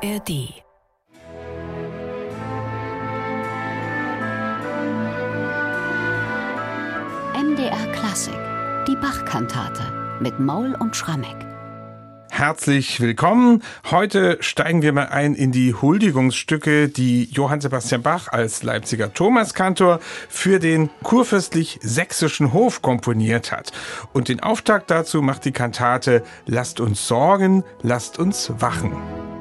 ARD. MDR Klassik, die Bach-Kantate mit Maul und Schrammeck. Herzlich willkommen. Heute steigen wir mal ein in die Huldigungsstücke, die Johann Sebastian Bach als Leipziger Thomaskantor für den kurfürstlich-sächsischen Hof komponiert hat. Und den Auftakt dazu macht die Kantate Lasst uns sorgen, lasst uns wachen.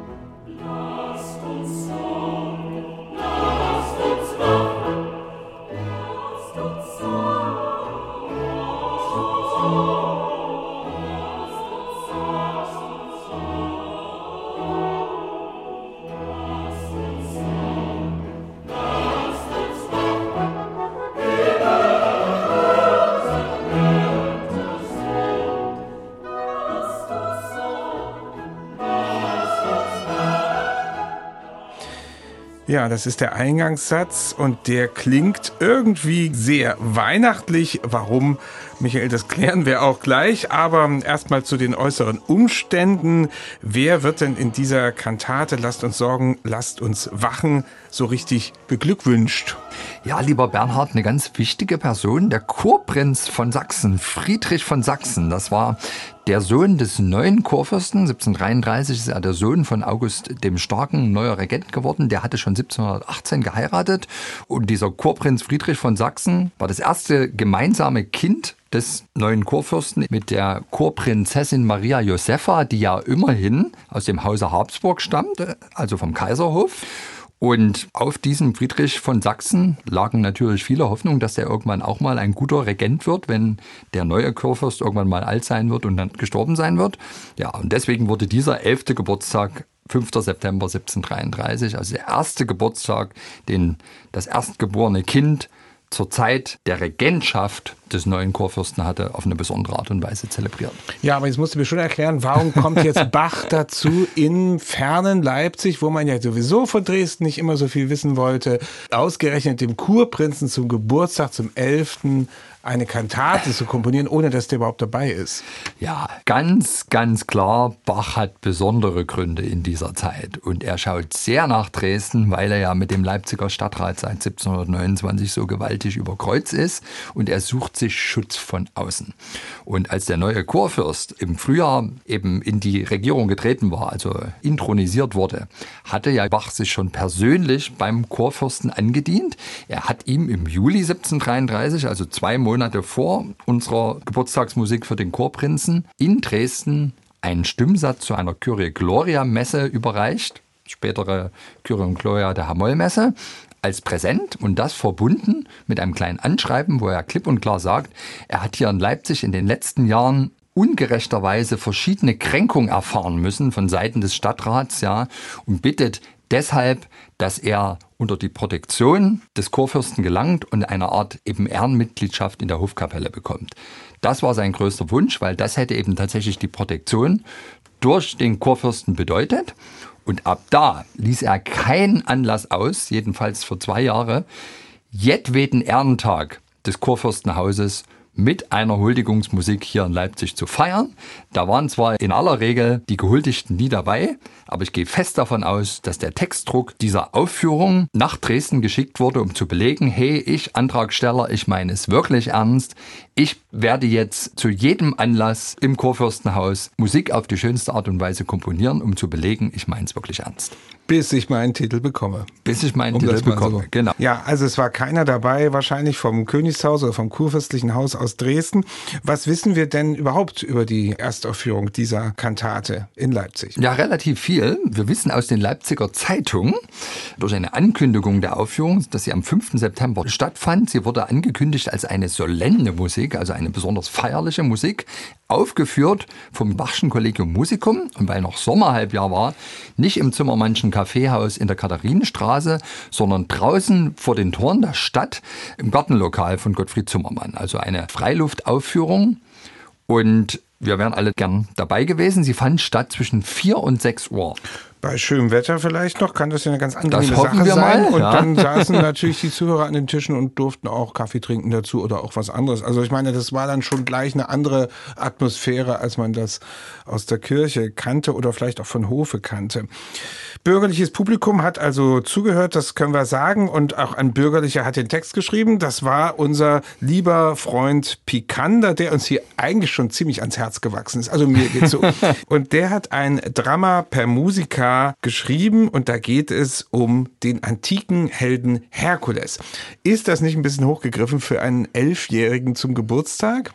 Ja, das ist der Eingangssatz und der klingt irgendwie sehr weihnachtlich. Warum, Michael, das klären wir auch gleich. Aber erstmal zu den äußeren Umständen. Wer wird denn in dieser Kantate Lasst uns sorgen, lasst uns wachen so richtig beglückwünscht? Ja, lieber Bernhard, eine ganz wichtige Person, der Kurprinz von Sachsen, Friedrich von Sachsen. Das war der Sohn des neuen Kurfürsten. 1733 ist er der Sohn von August dem Starken, neuer Regent geworden. Der hatte schon 1718 geheiratet. Und dieser Kurprinz Friedrich von Sachsen war das erste gemeinsame Kind des neuen Kurfürsten mit der Kurprinzessin Maria Josepha, die ja immerhin aus dem Hause Habsburg stammte, also vom Kaiserhof. Und auf diesem Friedrich von Sachsen lagen natürlich viele Hoffnungen, dass er irgendwann auch mal ein guter Regent wird, wenn der neue Kurfürst irgendwann mal alt sein wird und dann gestorben sein wird. Ja, und deswegen wurde dieser 11. Geburtstag 5. September 1733, also der erste Geburtstag, den das erstgeborene Kind zur Zeit der Regentschaft des neuen Kurfürsten hatte, auf eine besondere Art und Weise zelebriert. Ja, aber jetzt musst du mir schon erklären, warum kommt jetzt Bach dazu, in fernen Leipzig, wo man ja sowieso von Dresden nicht immer so viel wissen wollte, ausgerechnet dem Kurprinzen zum Geburtstag, zum 11. eine Kantate zu komponieren, ohne dass der überhaupt dabei ist. Ja, ganz klar, Bach hat besondere Gründe in dieser Zeit. Und er schaut sehr nach Dresden, weil er ja mit dem Leipziger Stadtrat seit 1729 so gewaltig über Kreuz ist. Und er sucht sich Schutz von außen. Und als der neue Kurfürst im Frühjahr eben in die Regierung getreten war, also intronisiert wurde, hatte ja Bach sich schon persönlich beim Kurfürsten angedient. Er hat ihm im Juli 1733, also 2 Monate vor unserer Geburtstagsmusik für den Kurprinzen, in Dresden einen Stimmsatz zu einer Kyrie Gloria Messe überreicht, spätere Kyrie Gloria der Hamoll-Messe, als Präsent und das verbunden mit einem kleinen Anschreiben, wo er klipp und klar sagt, er hat hier in Leipzig in den letzten Jahren ungerechterweise verschiedene Kränkungen erfahren müssen von Seiten des Stadtrats, ja, und bittet deshalb, dass er unter die Protektion des Kurfürsten gelangt und eine Art eben Ehrenmitgliedschaft in der Hofkapelle bekommt. Das war sein größter Wunsch, weil das hätte eben tatsächlich die Protektion durch den Kurfürsten bedeutet. Und ab da ließ er keinen Anlass aus, jedenfalls für 2 Jahre, jedweden Ehrentag des Kurfürstenhauses mit einer Huldigungsmusik hier in Leipzig zu feiern. Da waren zwar in aller Regel die Gehuldigten nie dabei, aber ich gehe fest davon aus, dass der Textdruck dieser Aufführung nach Dresden geschickt wurde, um zu belegen, hey, ich Antragsteller, ich meine es wirklich ernst. Ich werde jetzt zu jedem Anlass im Kurfürstenhaus Musik auf die schönste Art und Weise komponieren, um zu belegen, ich meine es wirklich ernst. Bis ich meinen Titel bekomme. Bis ich meinen Titel bekomme, so. Genau. Ja, also es war keiner dabei, wahrscheinlich vom Königshaus oder vom kurfürstlichen Haus aus Dresden. Was wissen wir denn überhaupt über die Erstaufführung dieser Kantate in Leipzig? Ja, relativ viel. Wir wissen aus den Leipziger Zeitungen durch eine Ankündigung der Aufführung, dass sie am 5. September stattfand. Sie wurde angekündigt als eine solenne Musik, also eine besonders feierliche Musik, aufgeführt vom Bachschen Collegium Musicum. Und weil noch Sommerhalbjahr war, nicht im Zimmermannschen Kaffeehaus in der Katharinenstraße, sondern draußen vor den Toren der Stadt im Gartenlokal von Gottfried Zimmermann. Also eine Freiluftaufführung. Und wir wären alle gern dabei gewesen. Sie fand statt zwischen 4 und 6 Uhr. Bei schönem Wetter vielleicht noch, kann das ja eine ganz angenehme Das hoffen Sache wir sein. mal, Und ja. dann saßen natürlich die Zuhörer an den Tischen und durften auch Kaffee trinken dazu oder auch was anderes. Also ich meine, das war dann schon gleich eine andere Atmosphäre, als man das aus der Kirche kannte oder vielleicht auch von Hofe kannte. Bürgerliches Publikum hat also zugehört, das können wir sagen. Und auch ein Bürgerlicher hat den Text geschrieben. Das war unser lieber Freund Picander, der uns hier eigentlich schon ziemlich ans Herz gewachsen ist. Also mir geht's so. Und der hat ein Drama per Musica geschrieben und da geht es um den antiken Helden Herkules. Ist das nicht ein bisschen hochgegriffen für einen 11-Jährigen zum Geburtstag?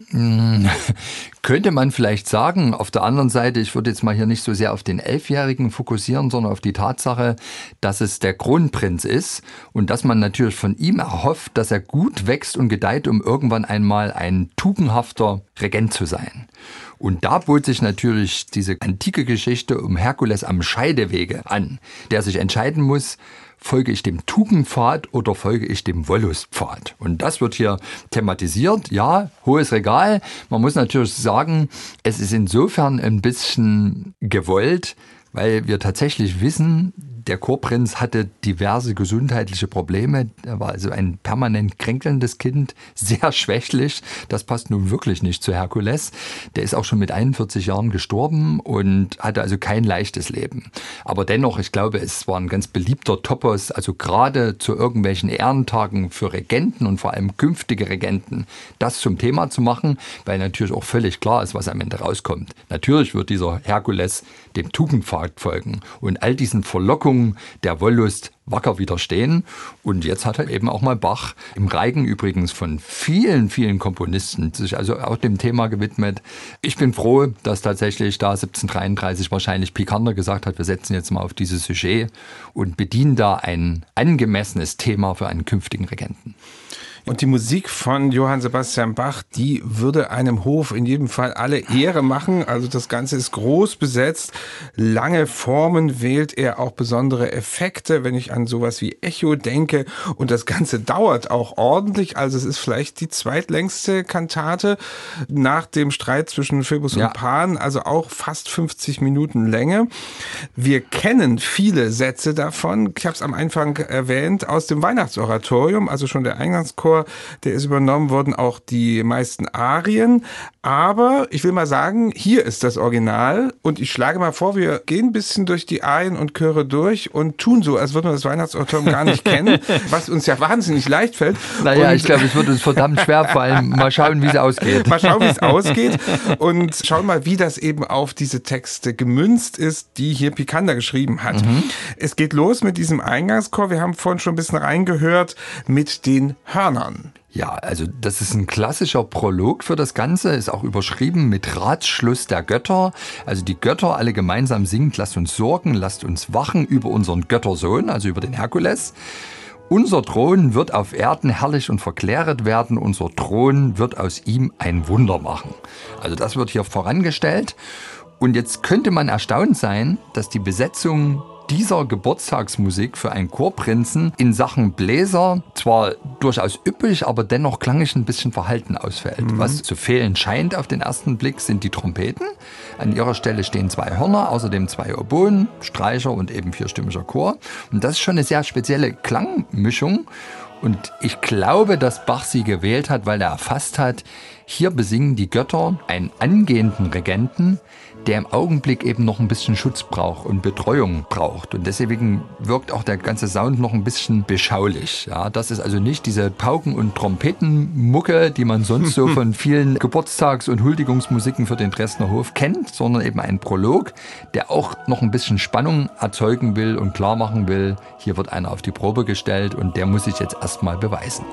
Könnte man vielleicht sagen. Auf der anderen Seite, ich würde jetzt mal hier nicht so sehr auf den 11-Jährigen fokussieren, sondern auf die Tatsache, dass es der Kronprinz ist und dass man natürlich von ihm erhofft, dass er gut wächst und gedeiht, um irgendwann einmal ein tugendhafter Regent zu sein. Und da bot sich natürlich diese antike Geschichte um Herkules am Scheidewege an, der sich entscheiden muss, folge ich dem Tugendpfad oder folge ich dem Wollustpfad? Und das wird hier thematisiert. Ja, hohes Regal. Man muss natürlich sagen, es ist insofern ein bisschen gewollt, weil wir tatsächlich wissen, der Kurprinz hatte diverse gesundheitliche Probleme. Er war also ein permanent kränkelndes Kind, sehr schwächlich. Das passt nun wirklich nicht zu Herkules. Der ist auch schon mit 41 Jahren gestorben und hatte also kein leichtes Leben. Aber dennoch, ich glaube, es war ein ganz beliebter Topos, also gerade zu irgendwelchen Ehrentagen für Regenten und vor allem künftige Regenten, das zum Thema zu machen, weil natürlich auch völlig klar ist, was am Ende rauskommt. Natürlich wird dieser Herkules dem Tugendpfad folgen und all diesen Verlockungen der Wollust wacker widerstehen. Und jetzt hat er eben auch mal Bach, im Reigen übrigens von vielen, vielen Komponisten, sich also auch dem Thema gewidmet. Ich bin froh, dass tatsächlich da 1733 wahrscheinlich Picander gesagt hat, wir setzen jetzt mal auf dieses Sujet und bedienen da ein angemessenes Thema für einen künftigen Regenten. Und die Musik von Johann Sebastian Bach, die würde einem Hof in jedem Fall alle Ehre machen. Also das Ganze ist groß besetzt. Lange Formen wählt er, auch besondere Effekte, wenn ich an sowas wie Echo denke. Und das Ganze dauert auch ordentlich. Also es ist vielleicht die zweitlängste Kantate nach dem Streit zwischen Phoebus und Pan. Also auch fast 50 Minuten Länge. Wir kennen viele Sätze davon. Ich habe es am Anfang erwähnt, aus dem Weihnachtsoratorium, also schon der Eingangschor, der ist übernommen worden, auch die meisten Arien. Aber ich will mal sagen, hier ist das Original und ich schlage mal vor, wir gehen ein bisschen durch die Arien und Chöre durch und tun so, als würden wir das Weihnachtsoratorium gar nicht kennen, was uns ja wahnsinnig leicht fällt. Naja, und ich glaube, es wird uns verdammt schwer fallen. Mal schauen, wie es ausgeht. Mal schauen, wie es ausgeht und schauen mal, wie das eben auf diese Texte gemünzt ist, die hier Picander geschrieben hat. Es geht los mit diesem Eingangschor. Wir haben vorhin schon ein bisschen reingehört mit den Hörnern. Ja, also das ist ein klassischer Prolog für das Ganze, ist auch überschrieben mit Ratsschluss der Götter. Also die Götter alle gemeinsam singt, lasst uns sorgen, lasst uns wachen über unseren Göttersohn, also über den Herkules. Unser Thron wird auf Erden herrlich und verkläret werden, unser Thron wird aus ihm ein Wunder machen. Also das wird hier vorangestellt. Und jetzt könnte man erstaunt sein, dass die Besetzung dieser Geburtstagsmusik für einen Chorprinzen in Sachen Bläser zwar durchaus üppig, aber dennoch klanglich ein bisschen verhalten ausfällt. Was zu fehlen scheint auf den ersten Blick, sind die Trompeten. An ihrer Stelle stehen 2 Hörner, außerdem 2 Oboen, Streicher und eben 4-stimmiger Chor. Und das ist schon eine sehr spezielle Klangmischung. Und ich glaube, dass Bach sie gewählt hat, weil er erfasst hat, hier besingen die Götter einen angehenden Regenten, der im Augenblick eben noch ein bisschen Schutz braucht und Betreuung braucht. Und deswegen wirkt auch der ganze Sound noch ein bisschen beschaulich. Ja, das ist also nicht diese Pauken- und Trompetenmucke, die man sonst so von vielen Geburtstags- und Huldigungsmusiken für den Dresdner Hof kennt, sondern eben ein Prolog, der auch noch ein bisschen Spannung erzeugen will und klar machen will, hier wird einer auf die Probe gestellt und der muss sich jetzt erstmal beweisen.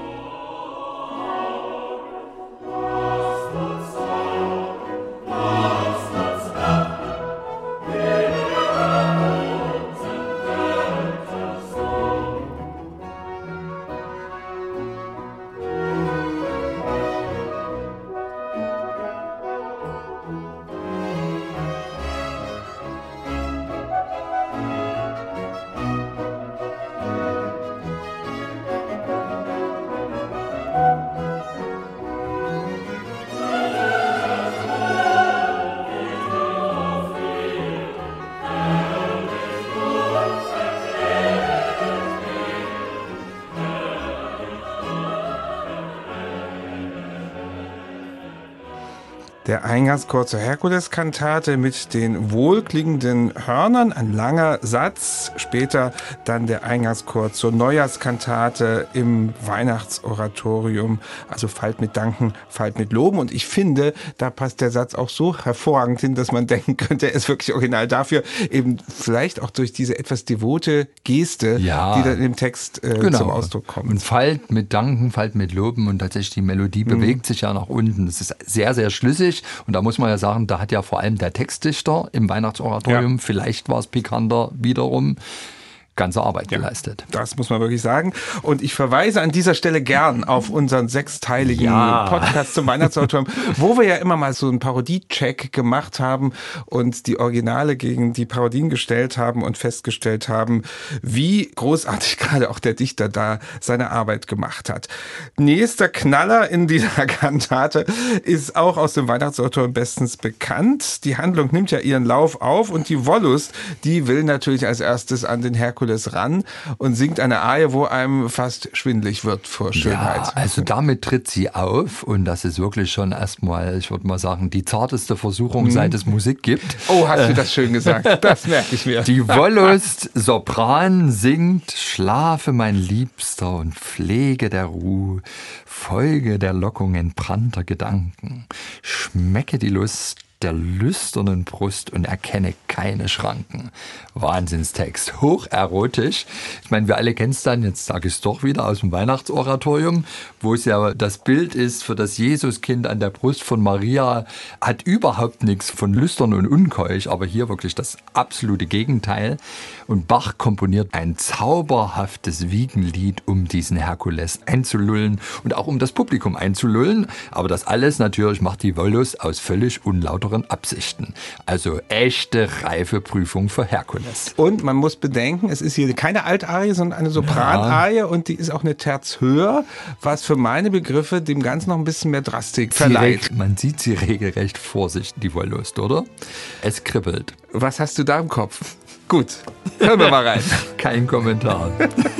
der Eingangschor zur Herkuleskantate mit den wohlklingenden Hörnern, ein langer Satz, später dann der Eingangschor zur Neujahrskantate im Weihnachtsoratorium, also Fallt mit Danken, Fallt mit Loben. Und ich finde, da passt der Satz auch so hervorragend hin, dass man denken könnte, er ist wirklich original dafür, eben vielleicht auch durch diese etwas devote Geste, die dann in dem Text zum Ausdruck kommt. Und Fallt mit Danken, Fallt mit Loben und tatsächlich die Melodie bewegt sich ja nach unten. Das ist sehr, sehr schlüssig und da muss man ja sagen, da hat ja vor allem der Textdichter im Weihnachtsoratorium, vielleicht war es pikanter wiederum, ganze Arbeit geleistet. Das muss man wirklich sagen. Und ich verweise an dieser Stelle gern auf unseren 6-teiligen Podcast zum Weihnachtsoratorium, wo wir ja immer mal so einen Parodie-Check gemacht haben und die Originale gegen die Parodien gestellt haben und festgestellt haben, wie großartig gerade auch der Dichter da seine Arbeit gemacht hat. Nächster Knaller in dieser Kantate ist auch aus dem Weihnachtsoratorium bestens bekannt. Die Handlung nimmt ja ihren Lauf auf und die Wollust, die will natürlich als erstes an den Herkules ran und singt eine Arie, wo einem fast schwindelig wird vor Schönheit. Ja, also damit tritt sie auf und das ist wirklich schon erstmal, ich würde mal sagen, die zarteste Versuchung, seit es Musik gibt. Oh, hast du das schön gesagt. Das merke ich mir. Die Wollust Sopran singt, schlafe mein Liebster und pflege der Ruh, folge der Lockung entbrannter Gedanken, schmecke die Lust der lüsternen Brust und erkenne keine Schranken. Wahnsinnstext, hocherotisch. Ich meine, wir alle kennen es dann, jetzt sage ich es doch wieder, aus dem Weihnachtsoratorium, wo es ja das Bild ist für das Jesuskind an der Brust von Maria, hat überhaupt nichts von lüstern und unkeusch, aber hier wirklich das absolute Gegenteil. Und Bach komponiert ein zauberhaftes Wiegenlied, um diesen Herkules einzulullen und auch um das Publikum einzulullen. Aber das alles natürlich macht die Wollust aus völlig unlauteren Absichten. Also echte reife Prüfung für Herkules. Und man muss bedenken, es ist hier keine Altarie, sondern eine Sopranarie und die ist auch eine Terz höher, was für meine Begriffe dem Ganzen noch ein bisschen mehr Drastik verleiht. Man sieht sie regelrecht vor sich, die Wollust, oder? Es kribbelt. Was hast du da im Kopf? Gut, hören wir mal rein. Kein Kommentar.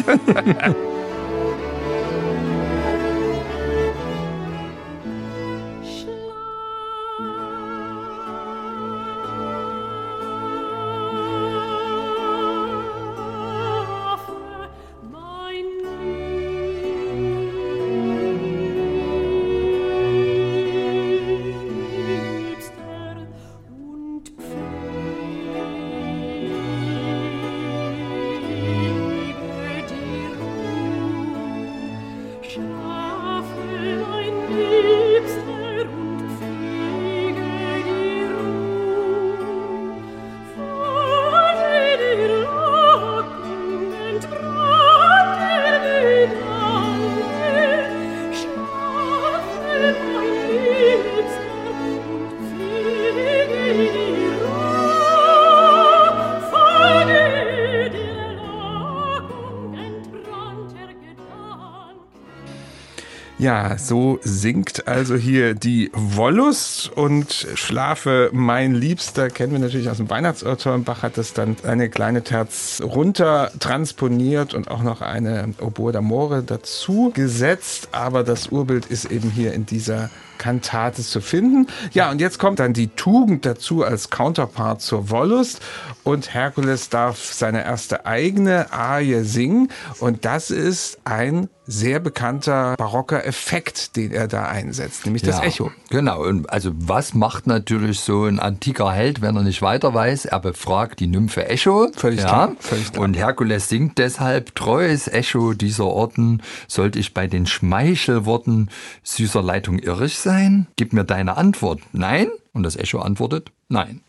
Ja, so singt also hier die Wollust und Schlafe mein Liebster, kennen wir natürlich aus dem Weihnachtsoratorium. Bach hat das dann eine kleine Terz runter transponiert und auch noch eine Oboe d'amore dazu gesetzt, aber das Urbild ist eben hier in dieser Kantate zu finden. Ja, und jetzt kommt dann die Tugend dazu als Counterpart zur Wollust und Herkules darf seine erste eigene Arie singen und das ist ein sehr bekannter barocker Effekt, den er da einsetzt, nämlich das Echo. Genau, und also was macht natürlich so ein antiker Held, wenn er nicht weiter weiß? Er befragt die Nymphe Echo. Völlig klar. Völlig klar. Und Herkules singt deshalb, treues Echo dieser Orten, sollte ich bei den Schmeichelworten süßer Leitung irrig sein? Gib mir deine Antwort. Nein? Und das Echo antwortet, nein.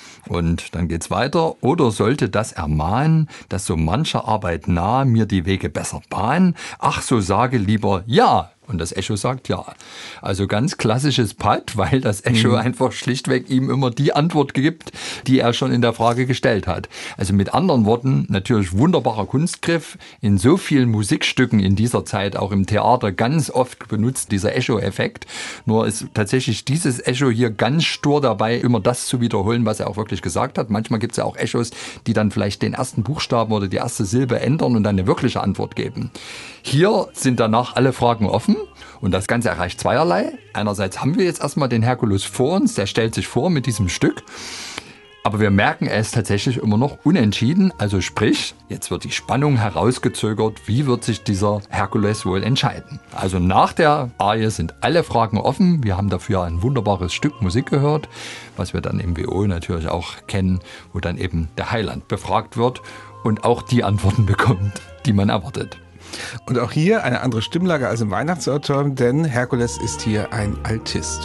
Und dann geht's weiter. Oder sollte das ermahnen, dass so mancher Arbeit nah mir die Wege besser bahnen? Ach, so sage lieber ja. Und das Echo sagt ja. Also ganz klassisches Pad, weil das Echo einfach schlichtweg ihm immer die Antwort gibt, die er schon in der Frage gestellt hat. Also mit anderen Worten, natürlich wunderbarer Kunstgriff. In so vielen Musikstücken in dieser Zeit, auch im Theater, ganz oft benutzt dieser Echo-Effekt. Nur ist tatsächlich dieses Echo hier ganz stur dabei, immer das zu wiederholen, was er auch wirklich gesagt hat. Manchmal gibt es ja auch Echos, die dann vielleicht den ersten Buchstaben oder die erste Silbe ändern und dann eine wirkliche Antwort geben. Hier sind danach alle Fragen offen. Und das Ganze erreicht zweierlei. Einerseits haben wir jetzt erstmal den Herkules vor uns, der stellt sich vor mit diesem Stück. Aber wir merken, er ist tatsächlich immer noch unentschieden. Also sprich, jetzt wird die Spannung herausgezögert, wie wird sich dieser Herkules wohl entscheiden. Also nach der Arie sind alle Fragen offen. Wir haben dafür ein wunderbares Stück Musik gehört, was wir dann im WO natürlich auch kennen, wo dann eben der Heiland befragt wird und auch die Antworten bekommt, die man erwartet. Und auch hier eine andere Stimmlage als im Weihnachtsoratorium, denn Herkules ist hier ein Altist.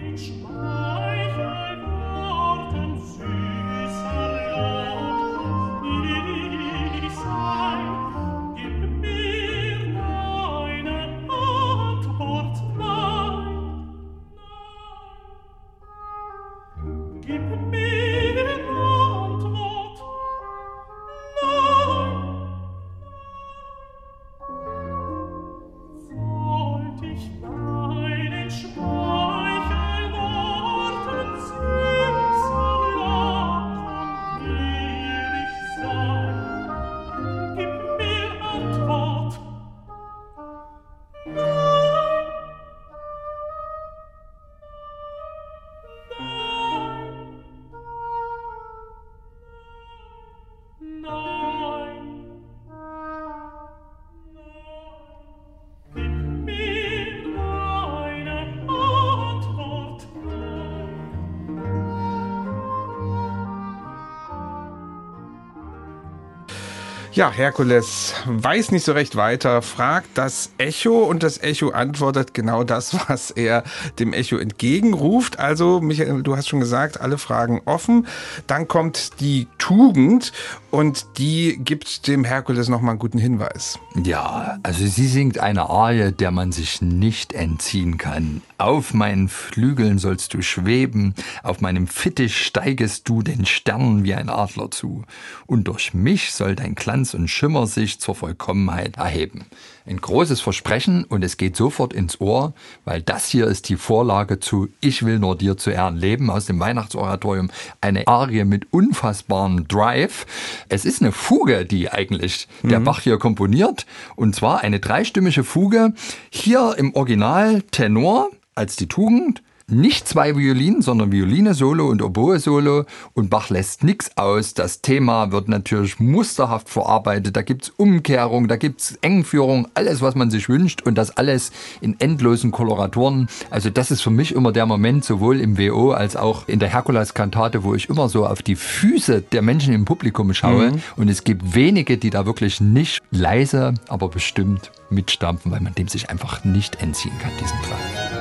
Ja, Herkules weiß nicht so recht weiter, fragt das Echo und das Echo antwortet genau das, was er dem Echo entgegenruft. Also, Michael, du hast schon gesagt, alle Fragen offen. Dann kommt die Tugend und die gibt dem Herkules nochmal einen guten Hinweis. Ja, also sie singt eine Arie, der man sich nicht entziehen kann. Auf meinen Flügeln sollst du schweben, auf meinem Fittich steigest du den Sternen wie ein Adler zu. Und durch mich soll dein Glanz und Schimmer sich zur Vollkommenheit erheben. Ein großes Versprechen und es geht sofort ins Ohr, weil das hier ist die Vorlage zu Ich will nur dir zu Ehren leben aus dem Weihnachtsoratorium. Eine Arie mit unfassbarem Drive. Es ist eine Fuge, die eigentlich der Bach hier komponiert. Und zwar eine dreistimmige Fuge. Hier im Original Tenor als die Tugend. Nicht zwei Violinen, sondern Violine-Solo und Oboe-Solo. Und Bach lässt nichts aus. Das Thema wird natürlich musterhaft verarbeitet. Da gibt's Umkehrung, da gibt's Engführung, alles, was man sich wünscht. Und das alles in endlosen Koloraturen. Also das ist für mich immer der Moment, sowohl im WO als auch in der Herkules-Kantate, wo ich immer so auf die Füße der Menschen im Publikum schaue. Und es gibt wenige, die da wirklich nicht leise, aber bestimmt mitstampfen, weil man dem sich einfach nicht entziehen kann, diesen Drive.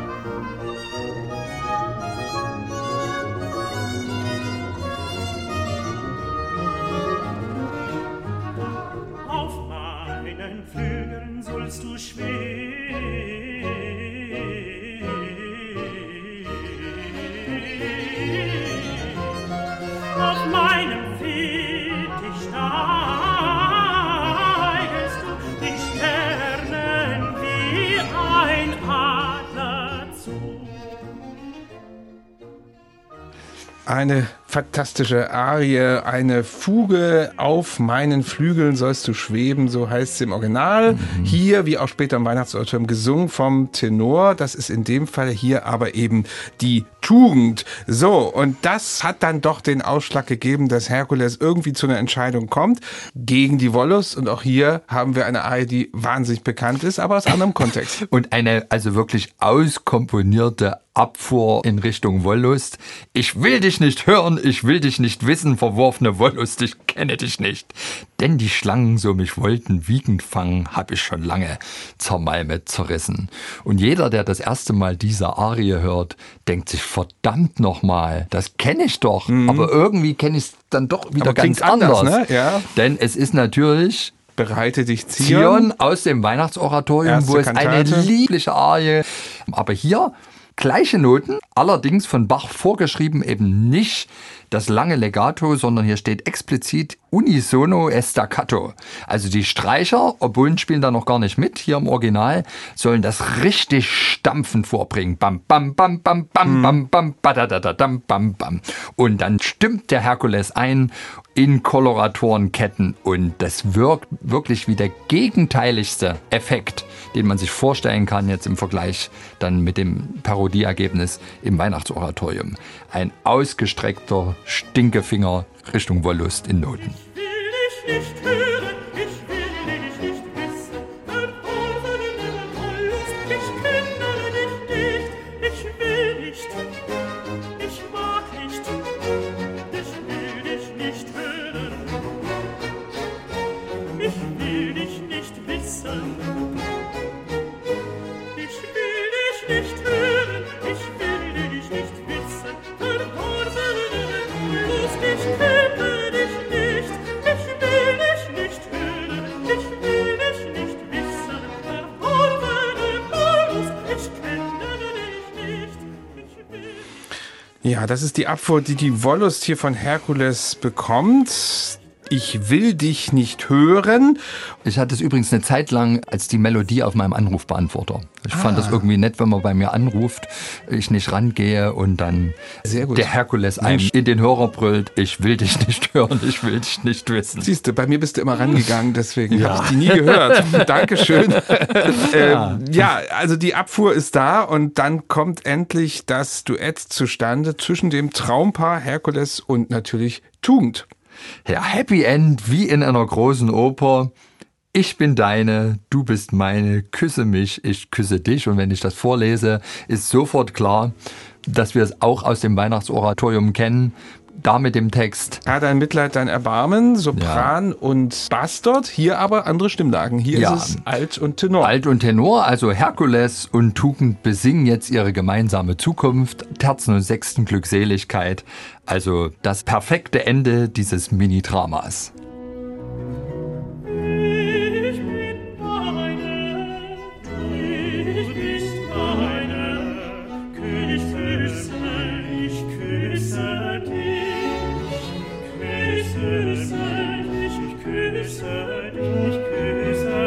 Du schwebst auf meinem Fittich steigest du die Sternen wie ein Adler zu. Eine fantastische Arie, eine Fuge, auf meinen Flügeln sollst du schweben, so heißt es im Original. Hier, wie auch später im Weihnachtsoratorium, gesungen vom Tenor. Das ist in dem Fall hier aber eben die Tugend. So, und das hat dann doch den Ausschlag gegeben, dass Herkules irgendwie zu einer Entscheidung kommt gegen die Wollust. Und auch hier haben wir eine Arie, die wahnsinnig bekannt ist, aber aus anderem Kontext. Und eine also wirklich auskomponierte Abfuhr in Richtung Wollust. Ich will dich nicht hören, ich will dich nicht wissen, verworfene Wollust, ich kenne dich nicht. Denn die Schlangen so mich wollten wiegend fangen, hab ich schon lange zermalmet zerrissen. Und jeder, der das erste Mal diese Arie hört, denkt sich, verdammt nochmal, das kenne ich doch. Aber irgendwie kenne ich es dann doch wieder ganz anders. Ne? Ja. Denn es ist natürlich Bereite dich Zion aus dem Weihnachtsoratorium, erste wo es Kantate. eine liebliche Arie. Aber hier gleiche Noten, allerdings von Bach vorgeschrieben, eben nicht das lange Legato, sondern hier steht explizit unisono e staccato. Also die Streicher, Oboen spielen da noch gar nicht mit, hier im Original, sollen das richtig stampfend vorbringen. Bam, bam, bam, bam, bam, bam, bam, badadadadam, bam, bam. Und dann stimmt der Herkules ein in Koloratorenketten und das wirkt wirklich wie der gegenteiligste Effekt, den man sich vorstellen kann jetzt im Vergleich dann mit dem Parodieergebnis im Weihnachtsoratorium. Ein ausgestreckter Stinkefinger Richtung Wollust in Noten. Ich will dich nicht hören, ich will dich nicht wissen, verfolge deine Wollust, ich kenne dich nicht, ich will nicht, ich mag nicht, ich will dich nicht hören, ich will dich nicht wissen, ich will dich nicht hören, ich will dich nicht wissen, verfolge deine Wollust, ich kenne dich nicht, ich will dich nicht hören, ich will dich nicht wissen, verfolge deine Wollust, ich kenne dich nicht, ich will. Ja, das ist die Abfuhr, die die Wollust hier von Herkules bekommt. Ich will dich nicht hören. Ich hatte es übrigens eine Zeit lang als die Melodie auf meinem Anrufbeantworter. Ich fand das irgendwie nett, wenn man bei mir anruft, ich nicht rangehe und dann Sehr gut. der Herkules einem in den Hörer brüllt, ich will dich nicht hören, ich will dich nicht wissen. Siehst du, bei mir bist du immer rangegangen, deswegen habe ich die nie gehört. Dankeschön. Ja, also die Abfuhr ist da und dann kommt endlich das Duett zustande zwischen dem Traumpaar Herkules und natürlich Tugend. Ja, Happy End wie in einer großen Oper. Ich bin deine, du bist meine, küsse mich, ich küsse dich. Und wenn ich das vorlese, ist sofort klar, dass wir es auch aus dem Weihnachtsoratorium kennen. Da mit dem Text. Ja, dein Mitleid, dein Erbarmen, Sopran und Bass dort. Hier aber andere Stimmlagen. Hier ist es Alt und Tenor. Alt und Tenor, also Herkules und Tugend besingen jetzt ihre gemeinsame Zukunft, Terzen und Sechsten Glückseligkeit. Also das perfekte Ende dieses Mini-Dramas. Ich bin deine, du bist meine, küsse, ich küsse dich, küsse dich, ich küsse dich, küsse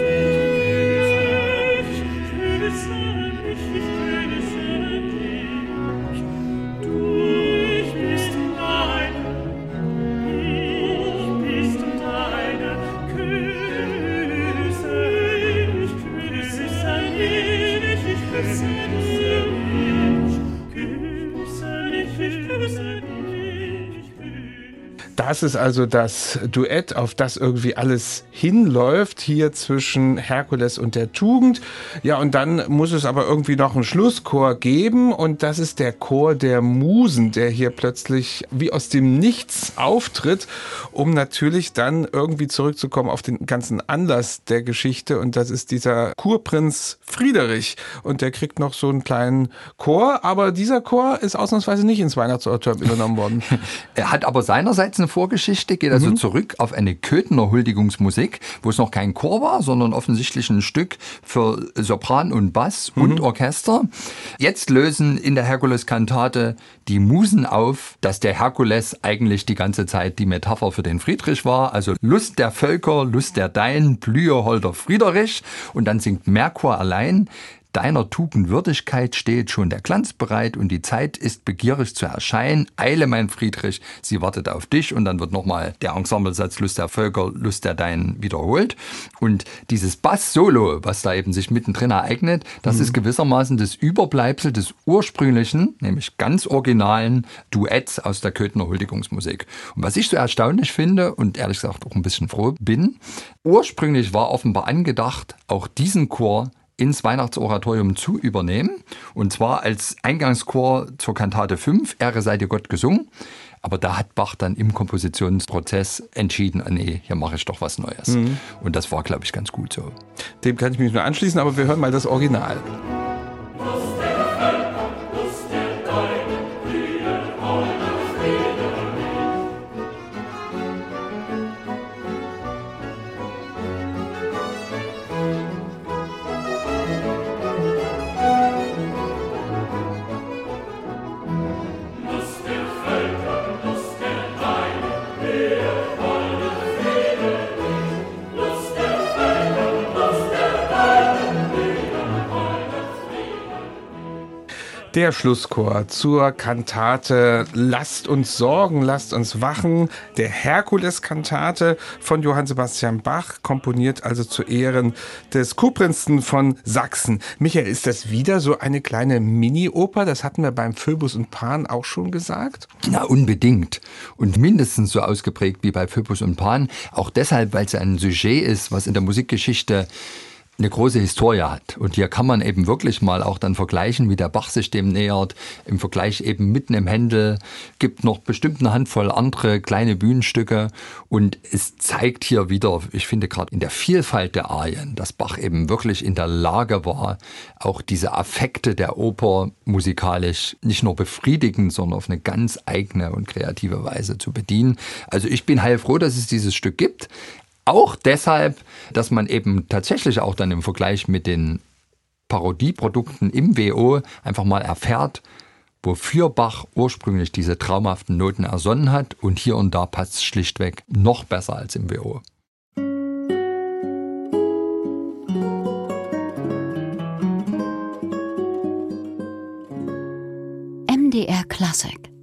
dich, küsse mich, ich küsse dich, du bist meine, ich bist deine, küsse dich, ich küsse dich, ich küsse dich, ich küsse dich. Das ist also das Duett, auf das irgendwie alles hinläuft, hier zwischen Herkules und der Tugend. Ja, und dann muss es aber irgendwie noch einen Schlusschor geben und das ist der Chor der Musen, der hier plötzlich wie aus dem Nichts auftritt, um natürlich dann irgendwie zurückzukommen auf den ganzen Anlass der Geschichte und das ist dieser Kurprinz Friederich und der kriegt noch so einen kleinen Chor, aber dieser Chor ist ausnahmsweise nicht ins Weihnachtsoratorium übernommen worden. Er hat aber seinerseits eine Vorgeschichte, geht also zurück auf eine Köthener Huldigungsmusik, wo es noch kein Chor war, sondern offensichtlich ein Stück für Sopran und Bass und Orchester. Jetzt lösen in der Herkules-Kantate die Musen auf, dass der Herkules eigentlich die ganze Zeit die Metapher für den Friedrich war. Also Lust der Völker, Lust der Dein, blühe holder Friederich. Und dann singt Merkur allein. Deiner Tugend Würdigkeit steht schon der Glanz bereit und die Zeit ist begierig zu erscheinen. Eile, mein Friedrich, sie wartet auf dich. Und dann wird nochmal der Ensemblesatz Lust der Völker, Lust der Deinen wiederholt. Und dieses Bass-Solo, was da eben sich mittendrin ereignet, das ist gewissermaßen das Überbleibsel des ursprünglichen, nämlich ganz originalen Duetts aus der Köthener Huldigungsmusik. Und was ich so erstaunlich finde und ehrlich gesagt auch ein bisschen froh bin, ursprünglich war offenbar angedacht, auch diesen Chor ins Weihnachtsoratorium zu übernehmen. Und zwar als Eingangschor zur Kantate 5, Ehre sei dir Gott gesungen. Aber da hat Bach dann im Kompositionsprozess entschieden, nee, hier mache ich doch was Neues. Und das war, glaube ich, ganz gut so. Dem kann ich mich nur anschließen, aber wir hören mal das Original. Lust der Völker, Lust Der Schlusschor zur Kantate Lasst uns sorgen, lasst uns wachen, der Herkules-Kantate von Johann Sebastian Bach, komponiert also zu Ehren des Kurprinzen von Sachsen. Michael, ist das wieder so eine kleine Mini-Oper? Das hatten wir beim Phöbus und Pan auch schon gesagt. Na, unbedingt. Und mindestens so ausgeprägt wie bei Phöbus und Pan. Auch deshalb, weil es ein Sujet ist, was in der Musikgeschichte eine große Historie hat. Und hier kann man eben wirklich mal auch dann vergleichen, wie der Bach sich dem nähert. Im Vergleich eben mitten im Händel gibt noch bestimmt eine Handvoll andere kleine Bühnenstücke. Und es zeigt hier wieder, ich finde gerade in der Vielfalt der Arien, dass Bach eben wirklich in der Lage war, auch diese Affekte der Oper musikalisch nicht nur befriedigend, sondern auf eine ganz eigene und kreative Weise zu bedienen. Also ich bin heilfroh, dass es dieses Stück gibt. Auch deshalb, dass man eben tatsächlich auch dann im Vergleich mit den Parodieprodukten im WO einfach mal erfährt, wofür Bach ursprünglich diese traumhaften Noten ersonnen hat. Und hier und da passt es schlichtweg noch besser als im WO. MDR Klassik